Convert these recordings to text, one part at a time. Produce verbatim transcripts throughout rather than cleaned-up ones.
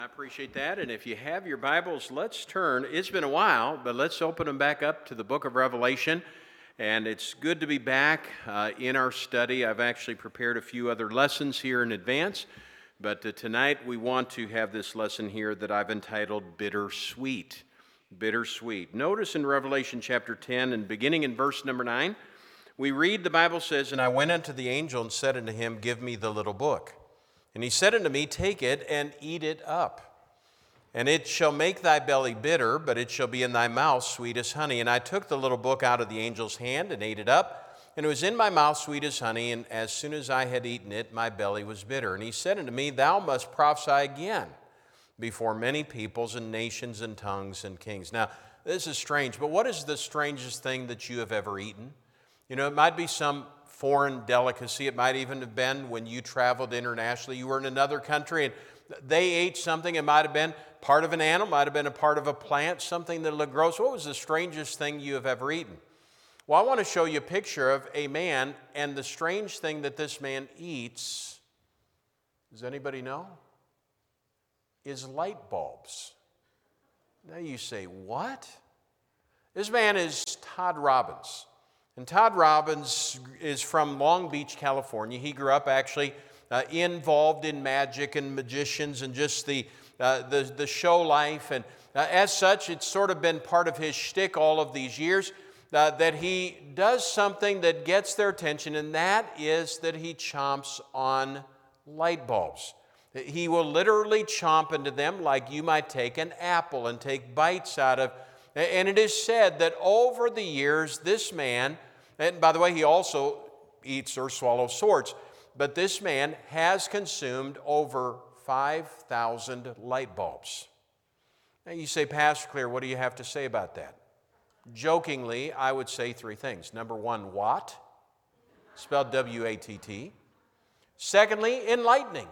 I appreciate that. And if you have your Bibles, let's turn. It's been a while, but let's open them back up to the book of Revelation. And it's good to be back uh, in our study. I've actually prepared a few other lessons here in advance, but uh, tonight we want to have this lesson here that I've entitled Bittersweet. Bittersweet. Notice in Revelation chapter ten and beginning in verse number nine, we read, the Bible says, "And I went unto the angel and said unto him, Give me the little book. And he said unto me, Take it and eat it up. And it shall make thy belly bitter, but it shall be in thy mouth sweet as honey. And I took the little book out of the angel's hand and ate it up. And it was in my mouth sweet as honey. And as soon as I had eaten it, my belly was bitter. And he said unto me, Thou must prophesy again before many peoples and nations and tongues and kings." Now, this is strange, but what is the strangest thing that you have ever eaten? You know, it might be some foreign delicacy. It might even have been when you traveled internationally. You were in another country and they ate something. It might have been part of an animal, might have been a part of a plant, something that looked gross. What was the strangest thing you have ever eaten? Well, I want to show you a picture of a man, and the strange thing that this man eats, does anybody know? Is light bulbs. Now you say, what? This man is Todd Robbins. And Todd Robbins is from Long Beach, California. He grew up actually uh, involved in magic and magicians and just the, uh, the, the show life. And uh, as such, it's sort of been part of his shtick all of these years uh, that he does something that gets their attention, and that is that he chomps on light bulbs. He will literally chomp into them like you might take an apple and take bites out of. And it is said that over the years, this man, and by the way, he also eats or swallows swords, but this man has consumed over five thousand light bulbs. Now you say, Pastor Clear, what do you have to say about that? Jokingly, I would say three things. Number one, Watt, spelled W A T T. Secondly, enlightening.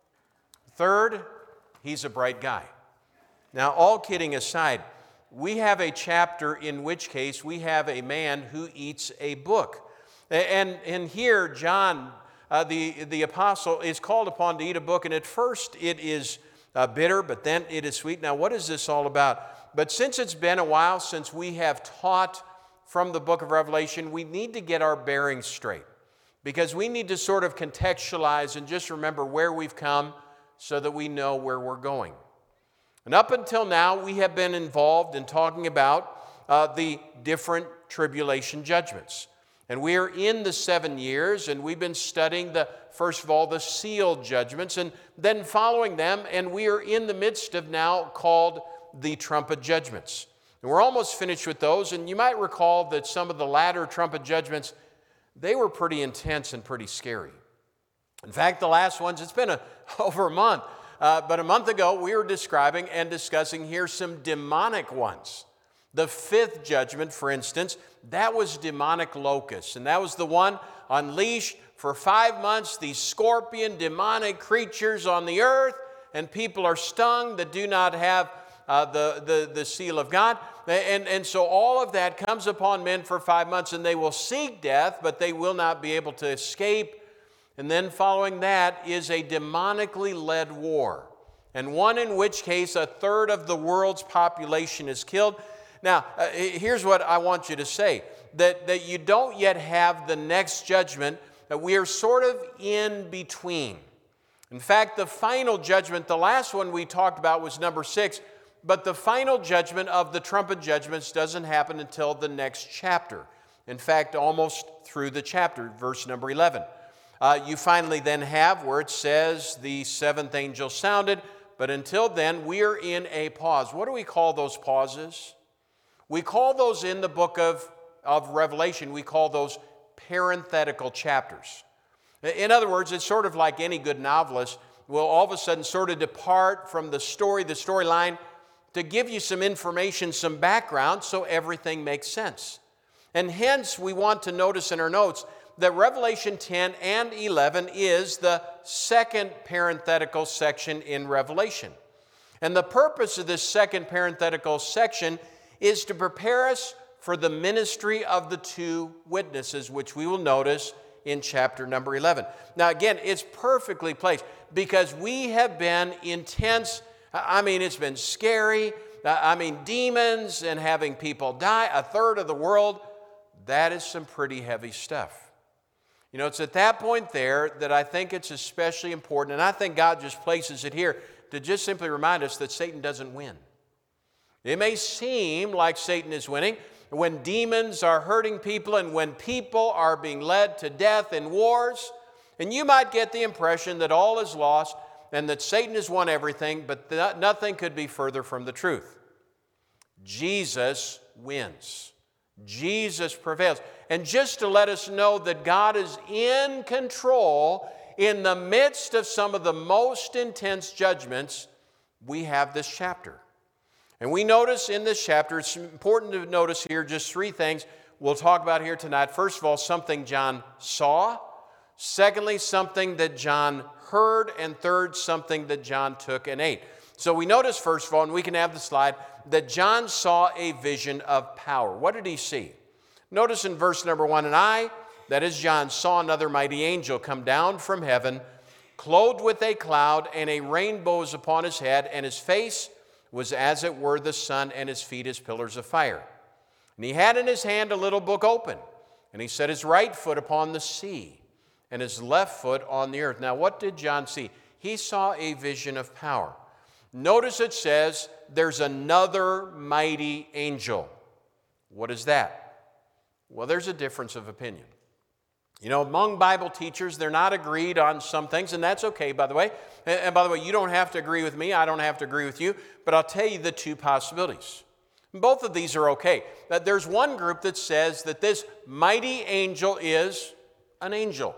Third, he's a bright guy. Now, all kidding aside, we have a chapter in which case we have a man who eats a book. And, and here, John, uh, the, the apostle, is called upon to eat a book. And at first it is uh, bitter, but then it is sweet. Now, what is this all about? But since it's been a while since we have taught from the book of Revelation, we need to get our bearings straight. Because we need to sort of contextualize and just remember where we've come so that we know where we're going. And up until now, we have been involved in talking about uh, the different tribulation judgments. And we are in the seven years, and we've been studying, the first of all, the seal judgments, and then following them, and we are in the midst of now called the trumpet judgments. And we're almost finished with those, and you might recall that some of the latter trumpet judgments, they were pretty intense and pretty scary. In fact, the last ones, it's been a, over a month, Uh, but a month ago, we were describing and discussing here some demonic ones. The fifth judgment, for instance, that was demonic locusts. And that was the one unleashed for five months, these scorpion demonic creatures on the earth, and people are stung that do not have uh, the, the, the seal of God. And, and so all of that comes upon men for five months, and they will seek death, but they will not be able to escape. And then following that is a demonically led war, and one in which case a third of the world's population is killed. Now, uh, here's what I want you to say, that, that you don't yet have the next judgment, that we are sort of in between. In fact, the final judgment, the last one we talked about was number six, but the final judgment of the trumpet judgments doesn't happen until the next chapter. In fact, almost through the chapter, verse number eleven. Uh, you finally then have where it says the seventh angel sounded, but until then, we are in a pause. What do we call those pauses? We call those in the book of, of Revelation, we call those parenthetical chapters. In other words, it's sort of like any good novelist will all of a sudden sort of depart from the story, the storyline, to give you some information, some background, so everything makes sense. And hence, we want to notice in our notes that Revelation ten and eleven is the second parenthetical section in Revelation. And the purpose of this second parenthetical section is to prepare us for the ministry of the two witnesses, which we will notice in chapter number eleven. Now again, it's perfectly placed because we have been intense I mean, it's been scary. I mean, demons and having people die, a third of the world, that is some pretty heavy stuff. You know, it's at that point there that I think it's especially important, and I think God just places it here to just simply remind us that Satan doesn't win. It may seem like Satan is winning when demons are hurting people and when people are being led to death in wars, and you might get the impression that all is lost and that Satan has won everything, but th- nothing could be further from the truth. Jesus wins. Jesus prevails. And just to let us know that God is in control in the midst of some of the most intense judgments, we have this chapter. And we notice in this chapter, it's important to notice here just three things we'll talk about here tonight. First of all, something John saw. Secondly, something that John heard. And third, something that John took and ate. So we notice, first of all, and we can have the slide, that John saw a vision of power. What did he see? Notice in verse number one, and I, that is John, saw another mighty angel come down from heaven, clothed with a cloud, and a rainbow was upon his head, and his face was as it were the sun, and his feet as pillars of fire. And he had in his hand a little book open, and he set his right foot upon the sea, and his left foot on the earth. Now, what did John see? He saw a vision of power. Notice it says, there's another mighty angel. What is that? Well, there's a difference of opinion. You know, among Bible teachers, they're not agreed on some things, and that's okay, by the way. And by the way, you don't have to agree with me. I don't have to agree with you. But I'll tell you the two possibilities. Both of these are okay. That there's one group that says that this mighty angel is an angel,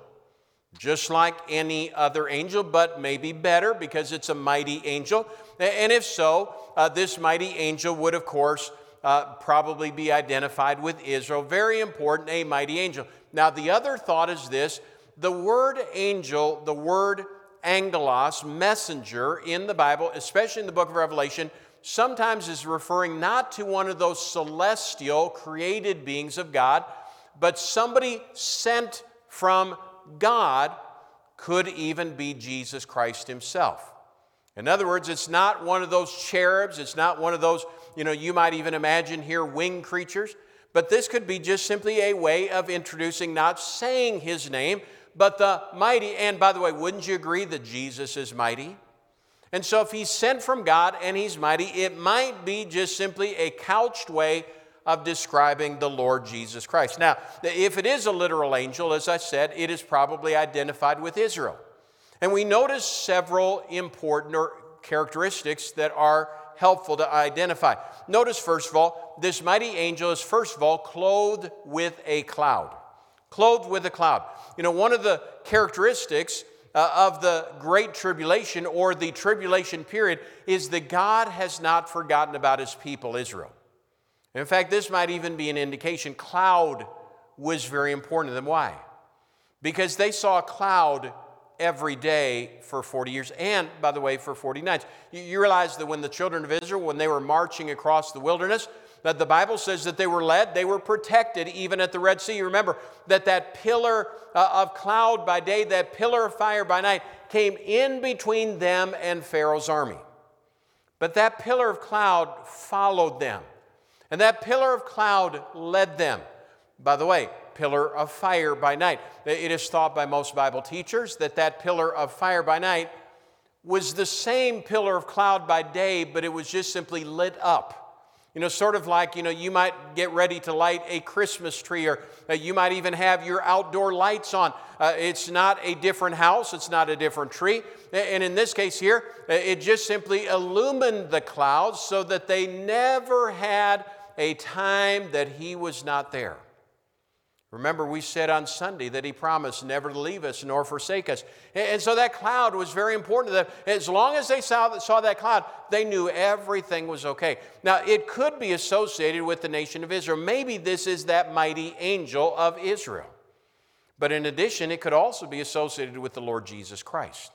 just like any other angel, but maybe better because it's a mighty angel. And if so, uh, this mighty angel would, of course, uh, probably be identified with Israel. Very important, a mighty angel. Now, the other thought is this. The word angel, the word angelos, messenger, in the Bible, especially in the book of Revelation, sometimes is referring not to one of those celestial created beings of God, but somebody sent from God, could even be Jesus Christ himself. In other words, it's not one of those cherubs. It's not one of those, you know, you might even imagine here winged creatures. But this could be just simply a way of introducing, not saying his name, but the mighty. And by the way, wouldn't you agree that Jesus is mighty? And so if he's sent from God and he's mighty, it might be just simply a couched way of describing the Lord Jesus Christ. Now, if it is a literal angel, as I said, it is probably identified with Israel. And we notice several important characteristics that are helpful to identify. Notice, first of all, this mighty angel is, first of all, clothed with a cloud. Clothed with a cloud. You know, one of the characteristics uh, of the Great Tribulation or the tribulation period is that God has not forgotten about his people, Israel. In fact, this might even be an indication cloud was very important to them. Why? Because they saw a cloud every day for forty years, and, by the way, for forty nights. You, you realize that when the children of Israel, when they were marching across the wilderness, that the Bible says that they were led, they were protected even at the Red Sea. You remember that that pillar uh, of cloud by day, that pillar of fire by night, came in between them and Pharaoh's army. But that pillar of cloud followed them, and that pillar of cloud led them. By the way, pillar of fire by night. It is thought by most Bible teachers that that pillar of fire by night was the same pillar of cloud by day, but it was just simply lit up. You know, sort of like, you know, you might get ready to light a Christmas tree, or uh, you might even have your outdoor lights on. Uh, it's not a different house. It's not a different tree. And in this case here, it just simply illumined the clouds so that they never had a time that he was not there. Remember, we said on Sunday that he promised never to leave us nor forsake us. And so that cloud was very important to them. As long as they saw, saw that cloud, they knew everything was okay. Now, it could be associated with the nation of Israel. Maybe this is that mighty angel of Israel. But in addition, it could also be associated with the Lord Jesus Christ.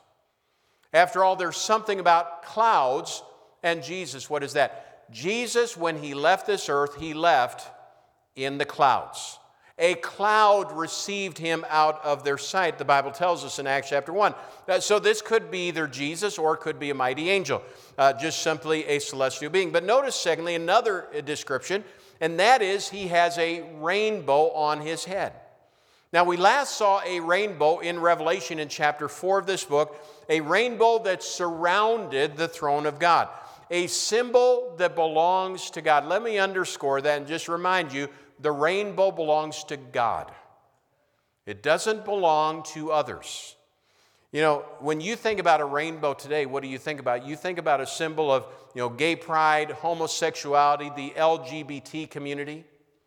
After all, there's something about clouds and Jesus. What is that? Jesus, when he left this earth, he left in the clouds. A cloud received him out of their sight, the Bible tells us in Acts chapter one. Uh, so this could be either Jesus or it could be a mighty angel, uh, just simply a celestial being. But notice, secondly, another description, and that is he has a rainbow on his head. Now, we last saw a rainbow in Revelation in chapter four of this book, a rainbow that surrounded the throne of God, a symbol that belongs to God. Let me underscore that and just remind you, the rainbow belongs to God. It doesn't belong to others. You know, when you think about a rainbow today, what do you think about? You think about a symbol of, you know, gay pride, homosexuality, the L G B T community.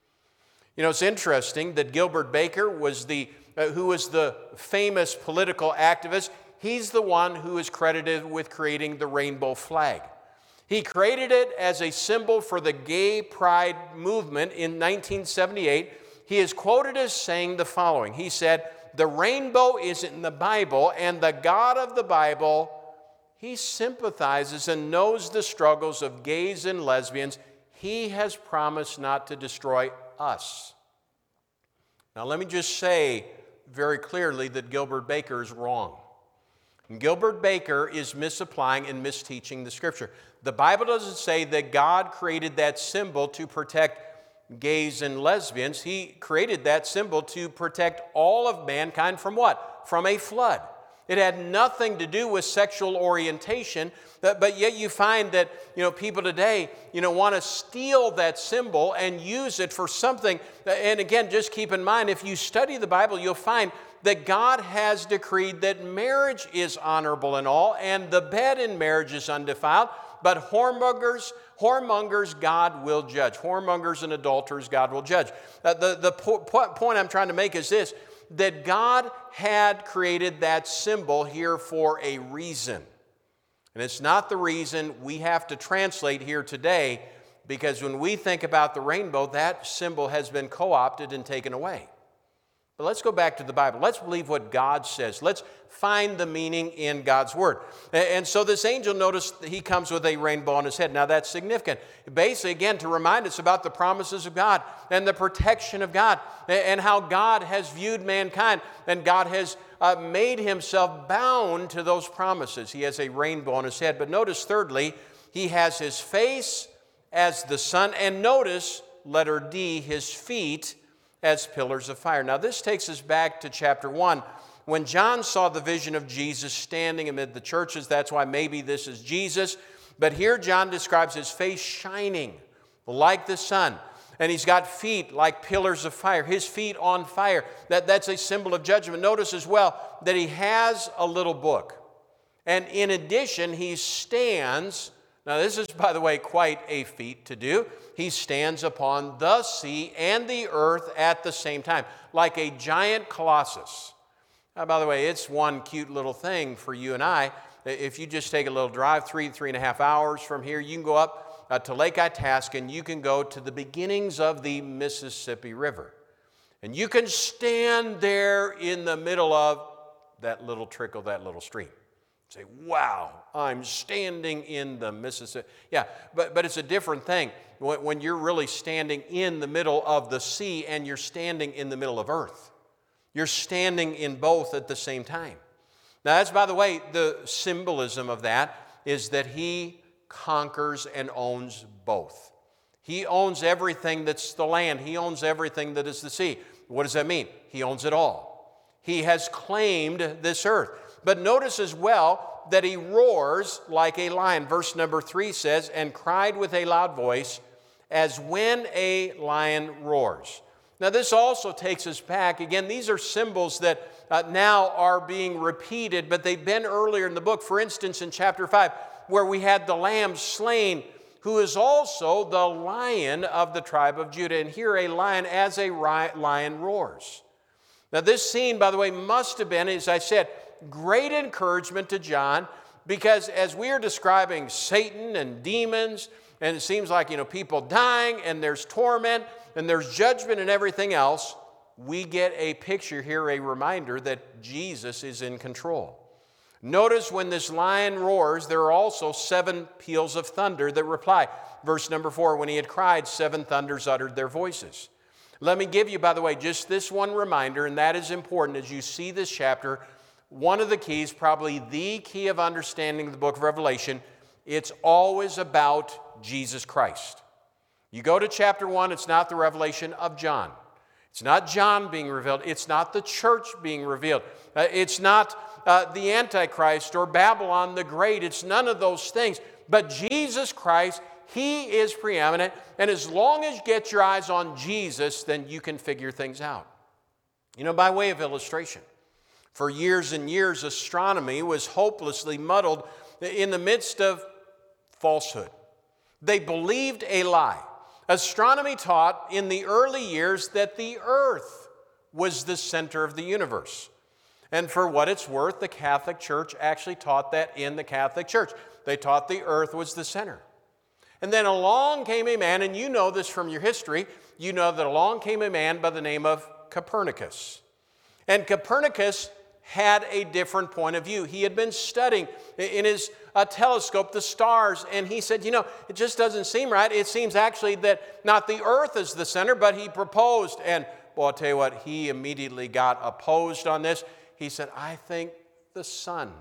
You know, it's interesting that Gilbert Baker was the, uh, who was the famous political activist. He's the one who is credited with creating the rainbow flag. He created it as a symbol for the gay pride movement in nineteen seventy-eight. He is quoted as saying the following. He said, "The rainbow is in the Bible, and the God of the Bible, he sympathizes and knows the struggles of gays and lesbians. He has promised not to destroy us." Now, let me just say very clearly that Gilbert Baker is wrong. And Gilbert Baker is misapplying and misteaching the Scripture. The Bible doesn't say that God created that symbol to protect gays and lesbians. He created that symbol to protect all of mankind from what? From a flood. It had nothing to do with sexual orientation, but, but yet you find that, you know, people today, you know, want to steal that symbol and use it for something. And again, just keep in mind, if you study the Bible, you'll find that God has decreed that marriage is honorable and all, and the bed in marriage is undefiled, but whoremongers, whoremongers God will judge. Whoremongers and adulterers God will judge. Uh, the the po- point I'm trying to make is this, that God had created that symbol here for a reason. And it's not the reason we have to translate here today, because when we think about the rainbow, that symbol has been co-opted and taken away. But let's go back to the Bible. Let's believe what God says. Let's find the meaning in God's Word. And so this angel, notice he comes with a rainbow on his head. Now that's significant. Basically, again, to remind us about the promises of God and the protection of God and how God has viewed mankind, and God has uh, made himself bound to those promises. He has a rainbow on his head. But notice, thirdly, he has his face as the sun. And notice, letter D, his feet as pillars of fire. Now this takes us back to chapter one. When John saw the vision of Jesus standing amid the churches, that's why maybe this is Jesus. But here John describes his face shining like the sun. And he's got feet like pillars of fire, his feet on fire. That, that's a symbol of judgment. Notice as well that he has a little book. And in addition, he stands. Now this is, by the way, quite a feat to do. He stands upon the sea and the earth at the same time, like a giant colossus. Now, by the way, it's one cute little thing for you and I. If you just take a little drive, three, three and a half hours from here, you can go up uh, to Lake Itasca, and you can go to the beginnings of the Mississippi River. And you can stand there in the middle of that little trickle, that little stream. Say, wow, I'm standing in the Mississippi. Yeah, but, but it's a different thing when, when you're really standing in the middle of the sea and you're standing in the middle of earth. You're standing in both at the same time. Now, that's, by the way, the symbolism of that is that he conquers and owns both. He owns everything that's the land. He owns everything that is the sea. What does that mean? He owns it all. He has claimed this earth. But notice as well that he roars like a lion. Verse number three says, "And cried with a loud voice, as when a lion roars." Now this also takes us back. Again, these are symbols that uh, now are being repeated, but they've been earlier in the book. For instance, in chapter five, where we had the lamb slain, who is also the Lion of the tribe of Judah. And here a lion as a lion roars. Now this scene, by the way, must have been, as I said, great encouragement to John, because as we are describing Satan and demons, and it seems like, you know, people dying, and there's torment, and there's judgment and everything else, we get a picture here, a reminder that Jesus is in control. Notice when this lion roars, there are also seven peals of thunder that reply. Verse number four, when he had cried, seven thunders uttered their voices. Let me give you, by the way, just this one reminder, and that is important as you see this chapter. One of the keys, probably the key of understanding the book of Revelation, it's always about Jesus Christ. You go to chapter one, it's not the revelation of John. It's not John being revealed. It's not the church being revealed. Uh, it's not uh, the Antichrist or Babylon the Great. It's none of those things. But Jesus Christ, He is preeminent. And as long as you get your eyes on Jesus, then you can figure things out. You know, by way of illustration, for years and years, astronomy was hopelessly muddled in the midst of falsehood. They believed a lie. Astronomy taught in the early years that the earth was the center of the universe. And for what it's worth, the Catholic Church actually taught that in the Catholic Church. They taught the earth was the center. And then along came a man, and you know this from your history, you know that along came a man by the name of Copernicus. And Copernicus had a different point of view. He had been studying in his uh, telescope the stars, and he said, you know, it just doesn't seem right. It seems actually that not the earth is the center, but he proposed. And, well, I'll tell you what, he immediately got opposed on this. He said, I think the sun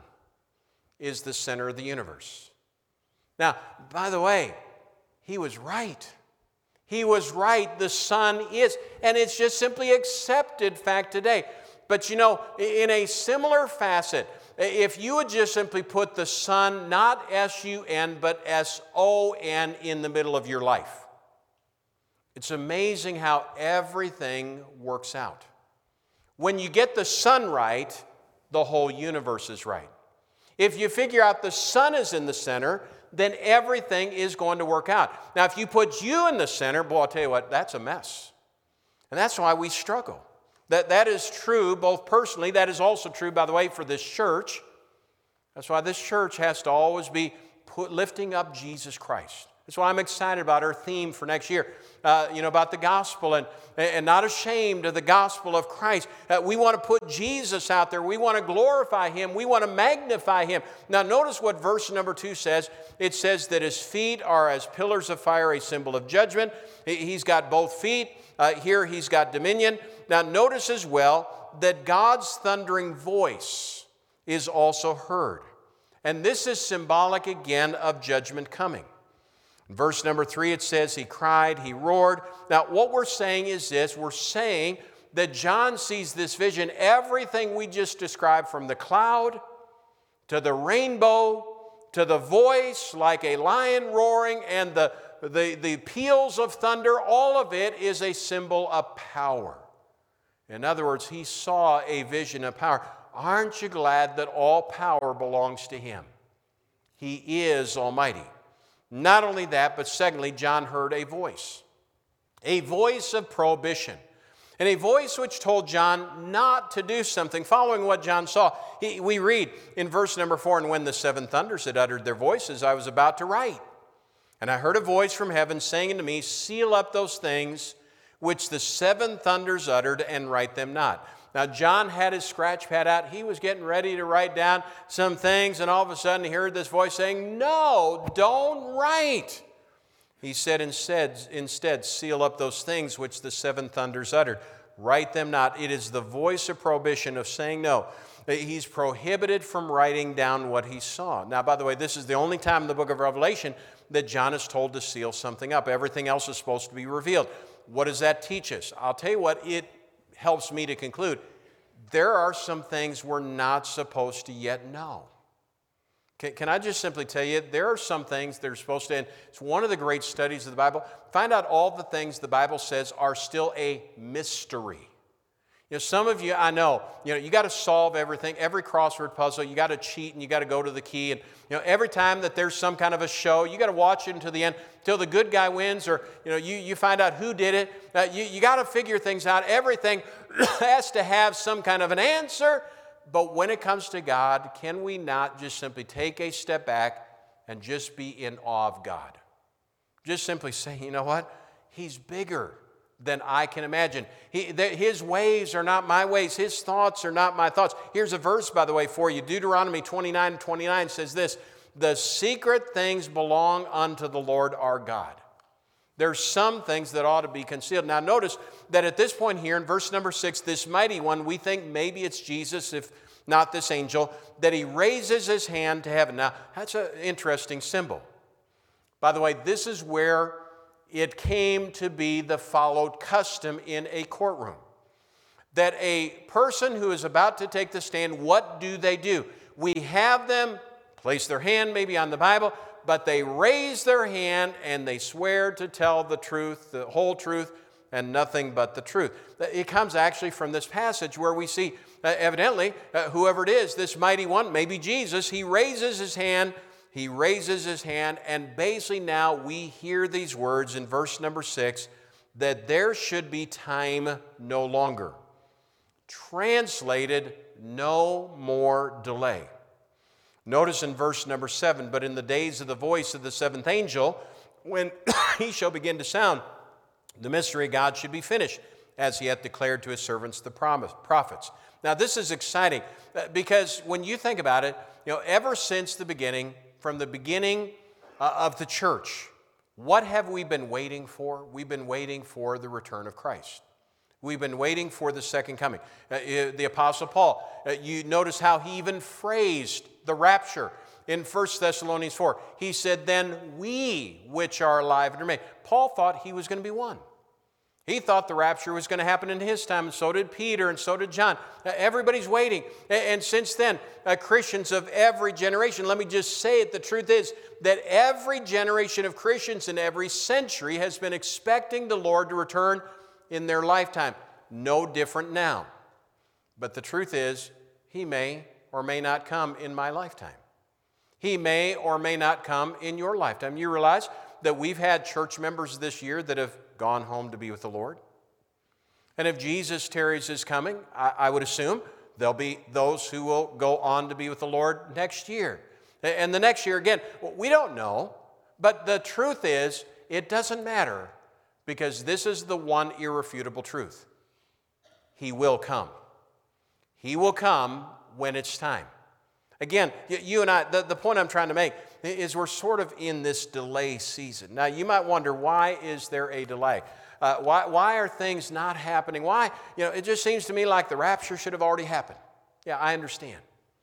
is the center of the universe. Now, by the way, he was right. He was right. The sun is. And it's just simply accepted fact today. But you know, in a similar facet, if you would just simply put the sun, not S U N, but S O N in the middle of your life, it's amazing how everything works out. When you get the sun right, the whole universe is right. If you figure out the sun is in the center, then everything is going to work out. Now, if you put you in the center, boy, I'll tell you what, that's a mess. And that's why we struggle. That, that is true both personally, that is also true, by the way, for this church. That's why this church has to always be put, lifting up Jesus Christ. That's why I'm excited about our theme for next year, uh, you know, about the gospel and, and not ashamed of the gospel of Christ. Uh, we want to put Jesus out there. We want to glorify Him. We want to magnify Him. Now, notice what verse number two says. It says that His feet are as pillars of fire, a symbol of judgment. He's got both feet. Uh, here He's got dominion. Now, notice as well that God's thundering voice is also heard. And this is symbolic again of judgment coming. In verse number three, it says, He cried, He roared. Now, what we're saying is this. We're saying that John sees this vision, everything we just described, from the cloud to the rainbow to the voice like a lion roaring and the, the, the peals of thunder, all of it is a symbol of power. In other words, he saw a vision of power. Aren't you glad that all power belongs to Him? He is Almighty. Not only that, but secondly, John heard a voice. A voice of prohibition. And a voice which told John not to do something. Following what John saw, he, we read in verse number four, And when the seven thunders had uttered their voices, I was about to write. And I heard a voice from heaven saying unto me, Seal up those things which the seven thunders uttered, and write them not. Now, John had his scratch pad out. He was getting ready to write down some things, and all of a sudden he heard this voice saying, No, don't write. He said instead, instead, seal up those things which the seven thunders uttered. Write them not. It is the voice of prohibition, of saying no. He's prohibited from writing down what he saw. Now, by the way, this is the only time in the book of Revelation that John is told to seal something up. Everything else is supposed to be revealed. What does that teach us? I'll tell you what it helps me to conclude. There are some things we're not supposed to yet know. Can, can I just simply tell you, there are some things that are supposed to, and it's one of the great studies of the Bible, find out all the things the Bible says are still a mystery. You know, some of you, I know, you know, you got to solve everything, every crossword puzzle, you got to cheat and you got to go to the key. And, you know, every time that there's some kind of a show, you got to watch it until the end, until the good guy wins, or, you know, you, you find out who did it. Uh, you you got to figure things out. Everything has to have some kind of an answer. But when it comes to God, can we not just simply take a step back and just be in awe of God? Just simply say, you know what? He's bigger than I can imagine. He, the, his ways are not my ways. His thoughts are not my thoughts. Here's a verse, by the way, for you. Deuteronomy twenty-nine twenty-nine says this, The secret things belong unto the Lord our God. There's some things that ought to be concealed. Now notice that at this point here in verse number six, this mighty one, we think maybe it's Jesus, if not this angel, that he raises his hand to heaven. Now that's an interesting symbol. By the way, this is where it came to be the followed custom in a courtroom. That a person who is about to take the stand, what do they do? We have them place their hand maybe on the Bible, but they raise their hand and they swear to tell the truth, the whole truth, and nothing but the truth. It comes actually from this passage where we see, uh, evidently, uh, whoever it is, this mighty one, maybe Jesus, he raises his hand, he raises his hand, and basically now we hear these words in verse number six, that there should be time no longer. Translated, no more delay. Notice in verse number seven, but in the days of the voice of the seventh angel, when he shall begin to sound, the mystery of God should be finished, as he hath declared to his servants the promise, prophets. Now this is exciting, because when you think about it, you know, ever since the beginning, from the beginning uh, of the church, what have we been waiting for? We've been waiting for the return of Christ. We've been waiting for the second coming. Uh, the Apostle Paul, uh, you notice how he even phrased the rapture in First Thessalonians four. He said, then we which are alive and remain. Paul thought he was going to be one. He thought the rapture was going to happen in his time, and so did Peter, and so did John. Uh, everybody's waiting. And, and since then, uh, Christians of every generation, let me just say it, the truth is that every generation of Christians in every century has been expecting the Lord to return in their lifetime. No different now. But the truth is, he may or may not come in my lifetime. He may or may not come in your lifetime. You realize that we've had church members this year that have gone home to be with the Lord. And if Jesus tarries his coming, I, I would assume there'll be those who will go on to be with the Lord next year. And the next year again, we don't know, but the truth is, it doesn't matter, because this is the one irrefutable truth. He will come. He will come when it's time. Again, you and I, the, the point I'm trying to make is we're sort of in this delay season. Now, you might wonder, why is there a delay? Uh, why, why are things not happening? Why? You know, it just seems to me like the rapture should have already happened. Yeah, I understand.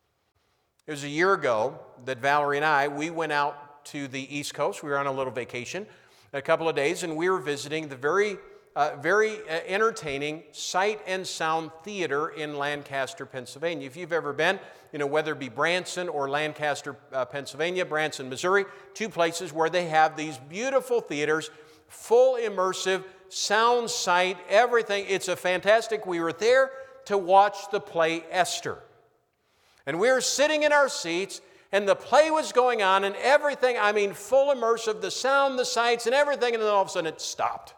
It was a year ago that Valerie and I, we went out to the East Coast. We were on a little vacation, a couple of days, and we were visiting the very, uh, very uh, entertaining Sight and Sound Theater in Lancaster, Pennsylvania. If you've ever been, you know, whether it be Branson or Lancaster, uh, Pennsylvania, Branson, Missouri, two places where they have these beautiful theaters, full immersive, sound, sight, everything. It's a fantastic. We were there to watch the play Esther. And we were sitting in our seats, and the play was going on, and everything, I mean, full immersive, the sound, the sights, and everything, and then all of a sudden it stopped.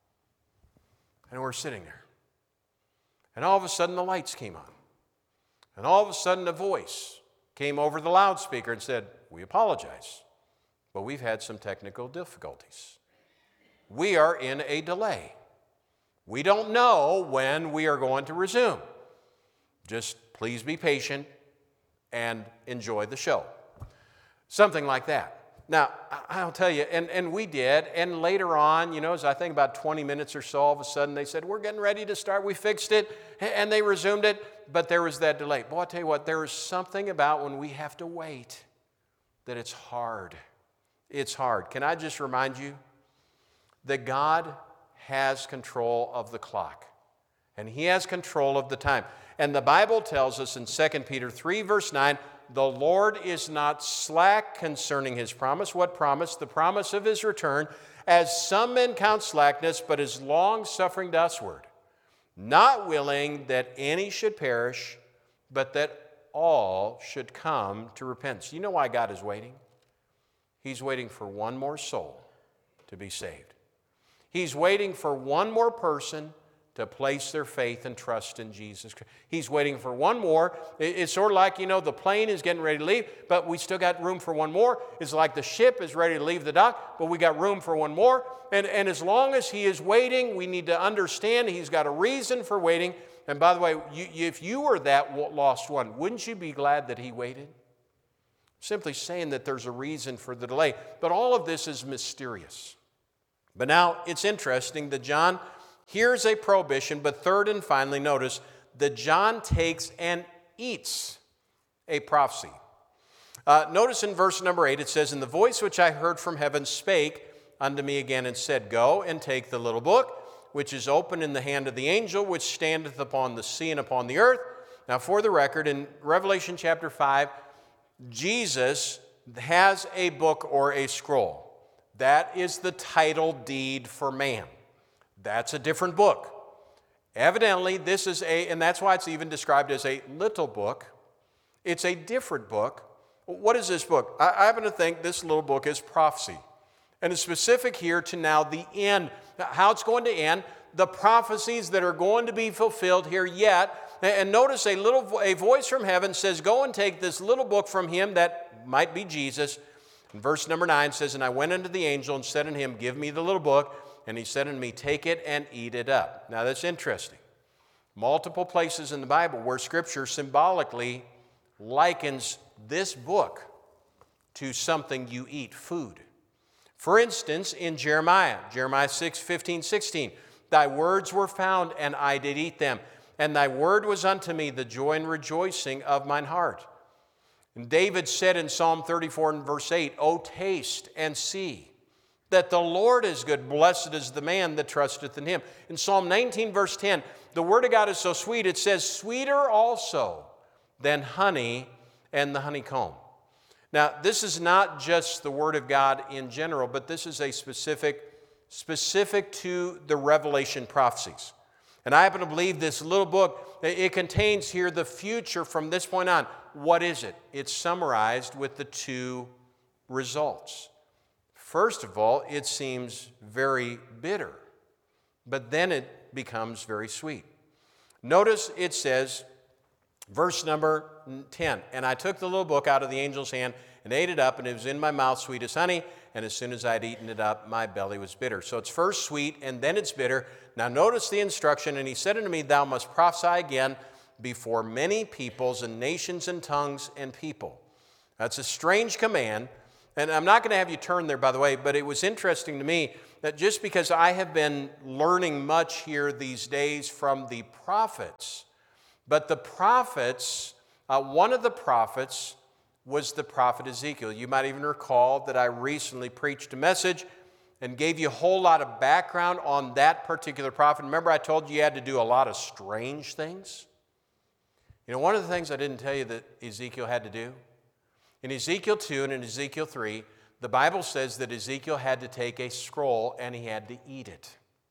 And we're sitting there. And all of a sudden the lights came on. And all of a sudden a voice came over the loudspeaker and said, "We apologize, but we've had some technical difficulties. We are in a delay. We don't know when we are going to resume. Just please be patient and enjoy the show." Something like that. Now, I'll tell you, and, and we did, and later on, you know, as I think about twenty minutes or so, all of a sudden they said, "We're getting ready to start." We fixed it, and they resumed it, but there was that delay. Boy, I'll tell you what, there is something about when we have to wait that it's hard. It's hard. Can I just remind you that God has control of the clock, and He has control of the time. And the Bible tells us in Second Peter three, verse nine, the Lord is not slack concerning His promise. What promise? The promise of His return, as some men count slackness, but is long-suffering to usward, not willing that any should perish, but that all should come to repentance. You know why God is waiting? He's waiting for one more soul to be saved. He's waiting for one more person to place their faith and trust in Jesus Christ. He's waiting for one more. It's sort of like, you know, the plane is getting ready to leave, but we still got room for one more. It's like the ship is ready to leave the dock, but we got room for one more. And, and as long as He is waiting, we need to understand He's got a reason for waiting. And by the way, you, if you were that lost one, wouldn't you be glad that He waited? Simply saying that there's a reason for the delay. But all of this is mysterious. But now it's interesting that John hears a prohibition, but third and finally, notice that John takes and eats a prophecy. Uh, notice in verse number eight, it says, "And the voice which I heard from heaven spake unto me again and said, Go and take the little book, which is open in the hand of the angel, which standeth upon the sea and upon the earth." Now, for the record, in Revelation chapter five, Jesus has a book or a scroll. That is the title deed for man. That's a different book. Evidently, this is a, and that's why it's even described as a little book. It's a different book. What is this book? I, I happen to think this little book is prophecy. And it's specific here to now the end, how it's going to end, the prophecies that are going to be fulfilled here yet. And notice a little a voice from heaven says, "Go and take this little book from him," that might be Jesus. And verse number nine says, "And I went unto the angel and said unto him, Give me the little book. And he said unto me, Take it and eat it up." Now that's interesting. Multiple places in the Bible where Scripture symbolically likens this book to something you eat, food. For instance, in Jeremiah, Jeremiah six, fifteen, sixteen, "Thy words were found, and I did eat them. And thy word was unto me the joy and rejoicing of mine heart." And David said in Psalm thirty-four and verse eight, "O taste and see that the Lord is good. Blessed is the man that trusteth in him." In Psalm nineteen verse ten, the word of God is so sweet, it says, "Sweeter also than honey and the honeycomb." Now, this is not just the word of God in general, but this is a specific, specific to the Revelation prophecies. And I happen to believe this little book, it contains here the future from this point on. What is it? It's summarized with the two results. First of all, it seems very bitter, but then it becomes very sweet. Notice it says, verse number ten, "And I took the little book out of the angel's hand and ate it up, and it was in my mouth sweet as honey. And as soon as I had eaten it up, my belly was bitter." So it's first sweet, and then it's bitter. Now notice the instruction. "And he said unto me, Thou must prophesy again before many peoples and nations and tongues and people." That's a strange command. And I'm not going to have you turn there, by the way, but it was interesting to me that just because I have been learning much here these days from the prophets, but the prophets, uh, one of the prophets was the prophet Ezekiel. You might even recall that I recently preached a message and gave you a whole lot of background on that particular prophet. Remember, I told you you had to do a lot of strange things? You know, one of the things I didn't tell you that Ezekiel had to do, in Ezekiel two and in Ezekiel three, the Bible says that Ezekiel had to take a scroll and he had to eat it.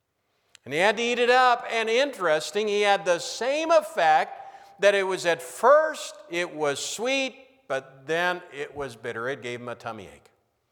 And he had to eat it up, and interesting, he had the same effect that it was at first, it was sweet, but then it was bitter. It gave him a tummy ache.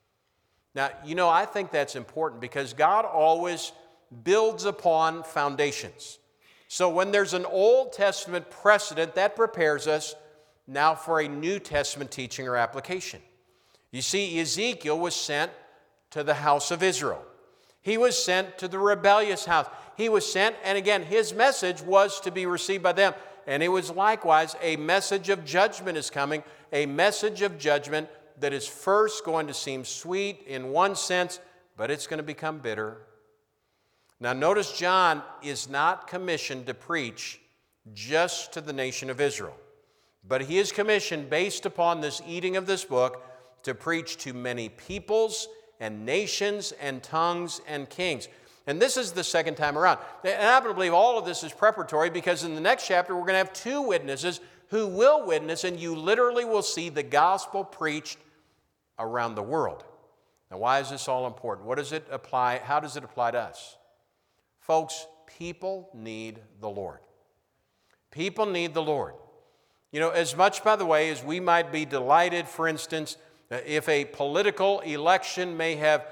Now, you know, I think that's important because God always builds upon foundations. So when there's an Old Testament precedent, that prepares us now for a New Testament teaching or application. You see, Ezekiel was sent to the house of Israel. He was sent to the rebellious house. He was sent, and again, his message was to be received by them. And it was likewise a message of judgment is coming, a message of judgment that is first going to seem sweet in one sense, but it's going to become bitter. Now notice John is not commissioned to preach just to the nation of Israel, but he is commissioned based upon this eating of this book to preach to many peoples and nations and tongues and kings. And this is the second time around. And I happen to believe all of this is preparatory because in the next chapter we're going to have two witnesses who will witness, and you literally will see the gospel preached around the world. Now, why is this all important? What does it apply? How does it apply to us? Folks, people need the Lord. People need the Lord. You know, as much, by the way, as we might be delighted, for instance, if a political election may have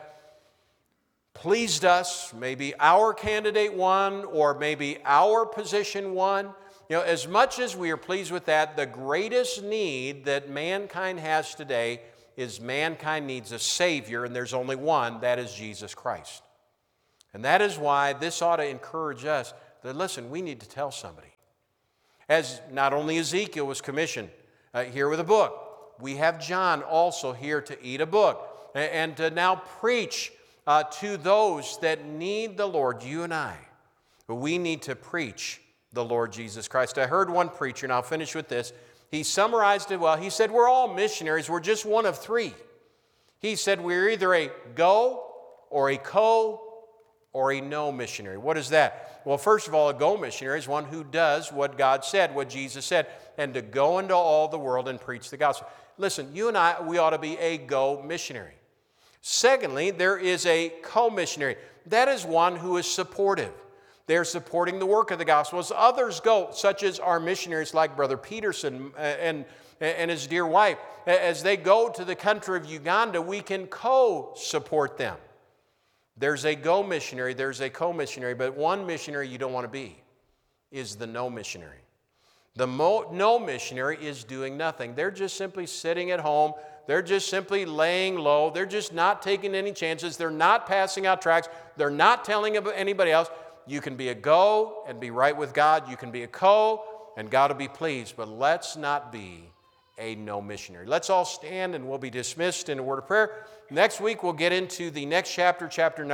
pleased us, maybe our candidate won, or maybe our position won. You know, as much as we are pleased with that, the greatest need that mankind has today is mankind needs a Savior, and there's only one, that is Jesus Christ. And that is why this ought to encourage us that, listen, we need to tell somebody. As not only Ezekiel was commissioned uh, here with a book, we have John also here to eat a book and to now preach uh, to those that need the Lord, you and I. We need to preach the Lord Jesus Christ. I heard one preacher, and I'll finish with this. He summarized it well. He said, we're all missionaries. We're just one of three. He said, we're either a go or a co or a no missionary. What is that? Well, first of all, a go missionary is one who does what God said, what Jesus said, and to go into all the world and preach the gospel. Listen, you and I, we ought to be a go missionary. Secondly, there is a co-missionary. That is one who is supportive. They're supporting the work of the gospel. As others go, such as our missionaries like Brother Peterson and, and his dear wife, as they go to the country of Uganda, we can co-support them. There's a go missionary, there's a co-missionary, but one missionary you don't want to be is the no missionary. The mo- no missionary is doing nothing. They're just simply sitting at home. They're just simply laying low. They're just not taking any chances. They're not passing out tracts. They're not telling anybody else. You can be a go and be right with God. You can be a co and God will be pleased. But let's not be a no missionary. Let's all stand and we'll be dismissed in a word of prayer. Next week we'll get into the next chapter, chapter nine.